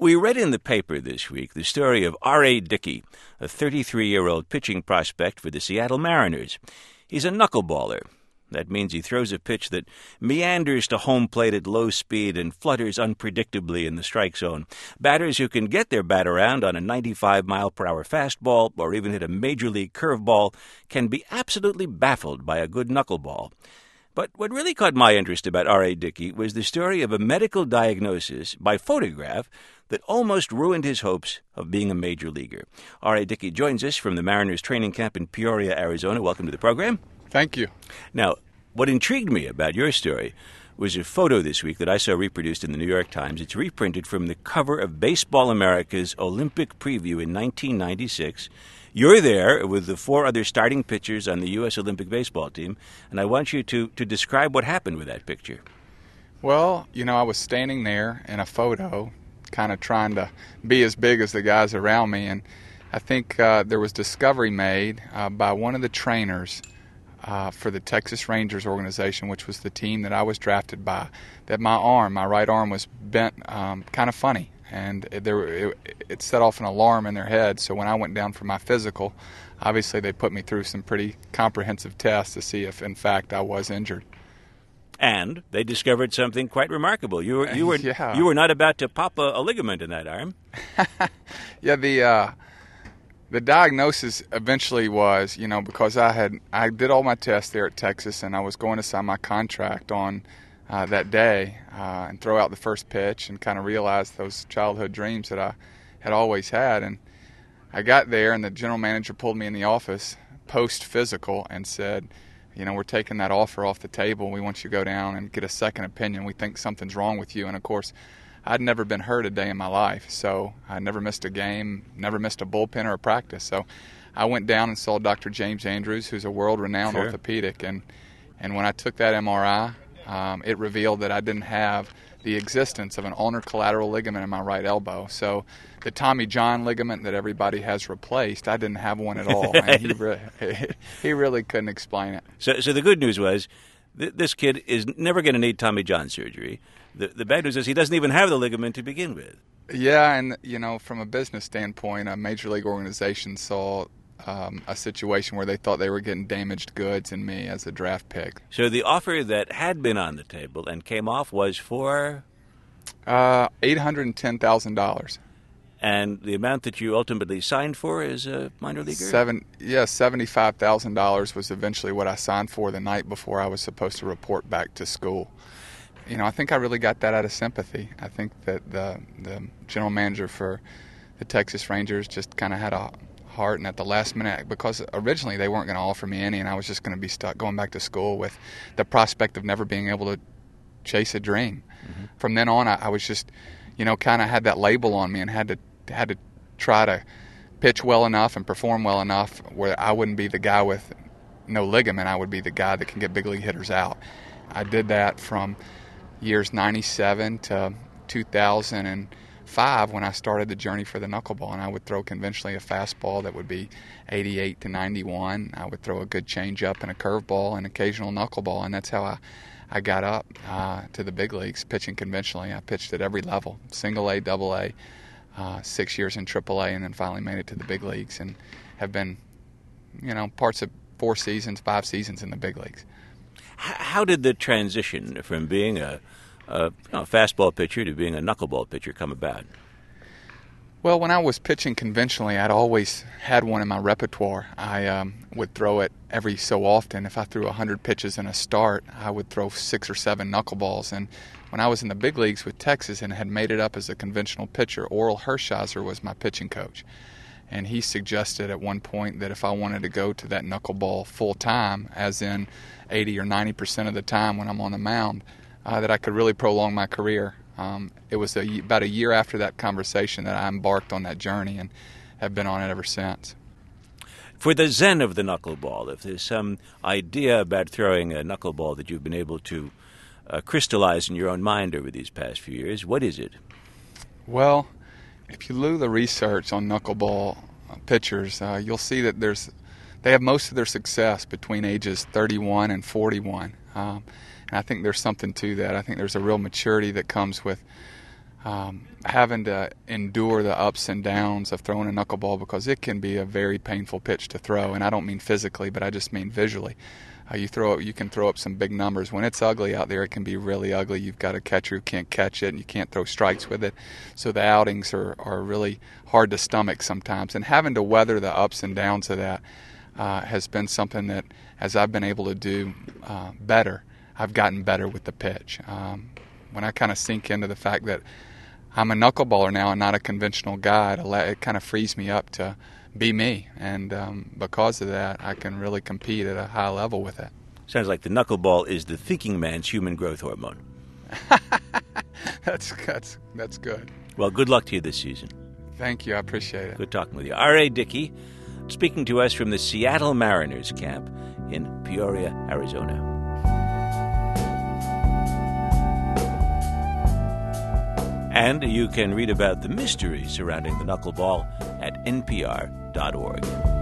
We read in the paper this week the story of R.A. Dickey, a 33-year-old pitching prospect for the Seattle Mariners. He's a knuckleballer. That means he throws a pitch that meanders to home plate at low speed and flutters unpredictably in the strike zone. Batters who can get their bat around on a 95-mile-per-hour fastball or even hit a major league curveball can be absolutely baffled by a good knuckleball. But what really caught my interest about R.A. Dickey was the story of a medical diagnosis by photograph that almost ruined his hopes of being a major leaguer. R.A. Dickey joins us from the Mariners training camp in Peoria, Arizona. Welcome to the program. Thank you. Now, what intrigued me about your story was a photo this week that I saw reproduced in the New York Times. It's reprinted from the cover of Baseball America's Olympic Preview in 1996. You're there with the four other starting pitchers on the U.S. Olympic baseball team, and I want you to describe what happened with that picture. Well, I was standing there in a photo, kind of trying to be as big as the guys around me, and I think there was discovery made by one of the trainers for the Texas Rangers organization, which was the team that I was drafted by, that my right arm was bent kind of funny. And it set off an alarm in their head. So when I went down for my physical, obviously they put me through some pretty comprehensive tests to see if, in fact, I was injured. And they discovered something quite remarkable. You were not about to pop a ligament in that arm. Yeah, the diagnosis eventually was, because I did all my tests there at Texas, and I was going to sign my contract on that day and throw out the first pitch and kind of realize those childhood dreams that I had always had. And I got there, and the general manager pulled me in the office post-physical and said, we're taking that offer off the table. We want you to go down and get a second opinion. We think something's wrong with you. And, of course, I'd never been hurt a day in my life, so I never missed a game, never missed a bullpen or a practice. So I went down and saw Dr. James Andrews, who's a world-renowned orthopedic. And when I took that MRI, it revealed that I didn't have the existence of an ulnar collateral ligament in my right elbow. So the Tommy John ligament that everybody has replaced, I didn't have one at all. And he really couldn't explain it. So the good news was this kid is never going to need Tommy John surgery. The bad news is he doesn't even have the ligament to begin with. Yeah, and, from a business standpoint, a major league organization saw a situation where they thought they were getting damaged goods in me as a draft pick. So the offer that had been on the table and came off was for? $810,000. And the amount that you ultimately signed for as a minor leaguer? $75,000 was eventually what I signed for the night before I was supposed to report back to school. I think I really got that out of sympathy. I think that the general manager for the Texas Rangers just kind of had a heart, and at the last minute, because originally they weren't going to offer me any, and I was just going to be stuck going back to school with the prospect of never being able to chase a dream. Mm-hmm. From then on, I was just, kind of had that label on me and had to try to pitch well enough and perform well enough where I wouldn't be the guy with no ligament. I would be the guy that can get big league hitters out. I did that from years 97 to 2005 when I started the journey for the knuckleball, and I would throw conventionally a fastball that would be 88 to 91. I would throw a good changeup and a curveball and occasional knuckleball, and that's how I got up to the big leagues pitching conventionally. I pitched at every level, single A, double A, 6 years in triple A, and then finally made it to the big leagues and have been, parts of 5 seasons in the big leagues. How did the transition from being a fastball pitcher to being a knuckleball pitcher come about? Well, when I was pitching conventionally, I'd always had one in my repertoire. I would throw it every so often. If I threw 100 pitches in a start, I would throw 6 or 7 knuckleballs. And when I was in the big leagues with Texas and had made it up as a conventional pitcher, Oral Hershiser was my pitching coach. And he suggested at one point that if I wanted to go to that knuckleball full time, as in 80 or 90% of the time when I'm on the mound, that I could really prolong my career. It was about a year after that conversation that I embarked on that journey and have been on it ever since. For the zen of the knuckleball, if there's some idea about throwing a knuckleball that you've been able to crystallize in your own mind over these past few years, what is it? Well, if you do the research on knuckleball pitchers, you'll see that they have most of their success between ages 31 and 41. And I think there's something to that. I think there's a real maturity that comes with having to endure the ups and downs of throwing a knuckleball, because it can be a very painful pitch to throw, and I don't mean physically, but I just mean visually. You can throw up some big numbers. When it's ugly out there, it can be really ugly. You've got a catcher who can't catch it, and you can't throw strikes with it. So the outings are really hard to stomach sometimes. And having to weather the ups and downs of that has been something that, as I've been able to do better, I've gotten better with the pitch. When I kind of sink into the fact that I'm a knuckleballer now and not a conventional guy, it kind of frees me up to be me. And because of that, I can really compete at a high level with it. Sounds like the knuckleball is the thinking man's human growth hormone. That's good. Well, good luck to you this season. Thank you. I appreciate it. Good talking with you. R.A. Dickey, speaking to us from the Seattle Mariners camp in Peoria, Arizona. And you can read about the mystery surrounding the knuckleball at npr.org.